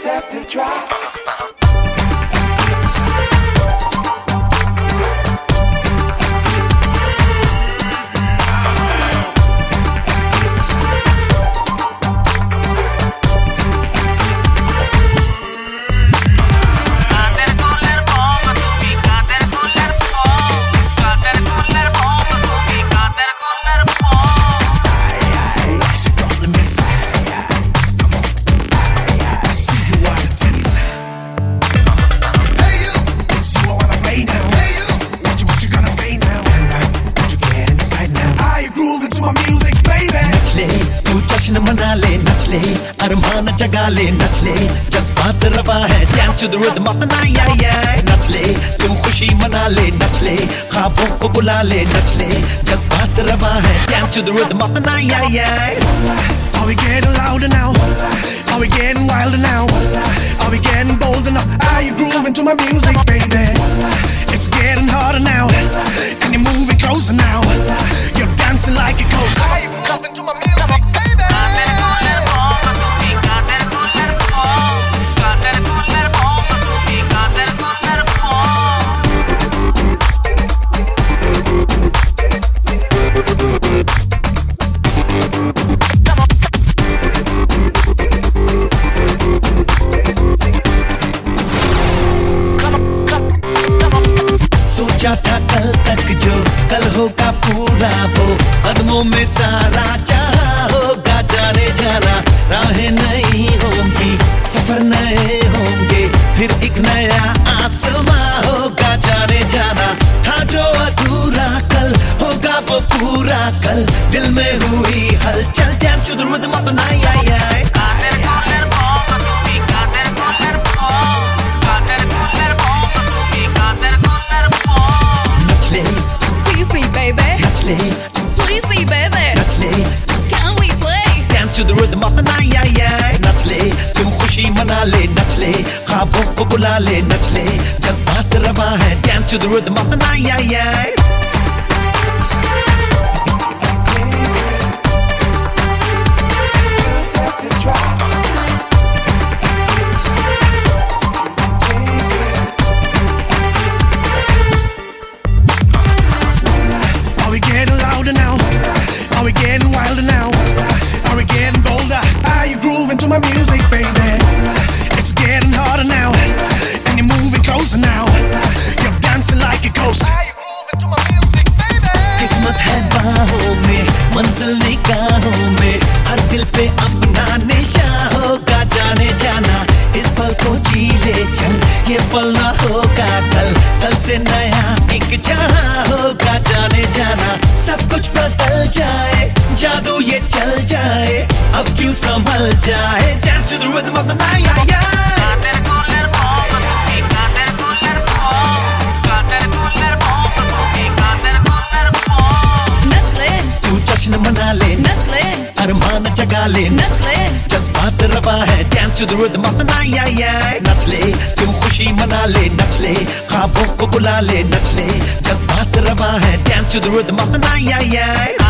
after drop. मना ले नच ले अरमान जगा ले नच ले जज्बात रवा है dance to the rhythm of the night नच ले तू खुशी मना ले नच ले ख्वाबों को बुला ले नच ले जज्बात रवा है dance to the rhythm of the night Are we getting louder now? Are we getting wilder now? Are we getting bolder now? Are you grooving to my music, baby? It's getting harder now, and you're moving closer now. You're dancing like a ghost. Are you grooving to my music, baby? था कल तक जो कल होगा पूरा वो कदमों में सारा चाहा होगा जाने जाना राहें नई होंगी सफर नए होंगे फिर एक नया आसमां होगा जाने जाना था जो अधूरा कल होगा वो पूरा कल दिल में हुई हलचल dance to the rhythm of the night Please me, baby. Can we play? Dance to the rhythm of the night. नच ले, तू खुशी मना ले, नच ले, ख्वाबों को बुला ले, नच ले, जज्बात रवा है. Dance to the rhythm of the night. Are we getting louder now? Are we getting wilder now? Are we getting bolder? Are you grooving to my music, baby? It's getting harder now, and you're moving closer now. You're dancing like a ghost. Are you grooving to my music, baby? किस्मत है बाहों में, मंजिल निगाहों में, हर दिल पे अपना निशान होगा जाने जाना. इस पल को जी ले चल, ये पल ना होगा कल, कल से नया एक जहां होगा जाने जाना. सब कुछ बदल जाए, जादू ये चल जाए, अब क्यों संभल जाए. Dance to the rhythm of the night. जश्न मना ले, नच ले, अरमान जगा ले, नच ले, जज्बात रवा है. Dance to the rhythm of the night. नच ले, तू खुशी मना ले, नच ले, ख्वाबों को बुला ले, नच ले, जज्बात रवा है. Dance to the rhythm of the night.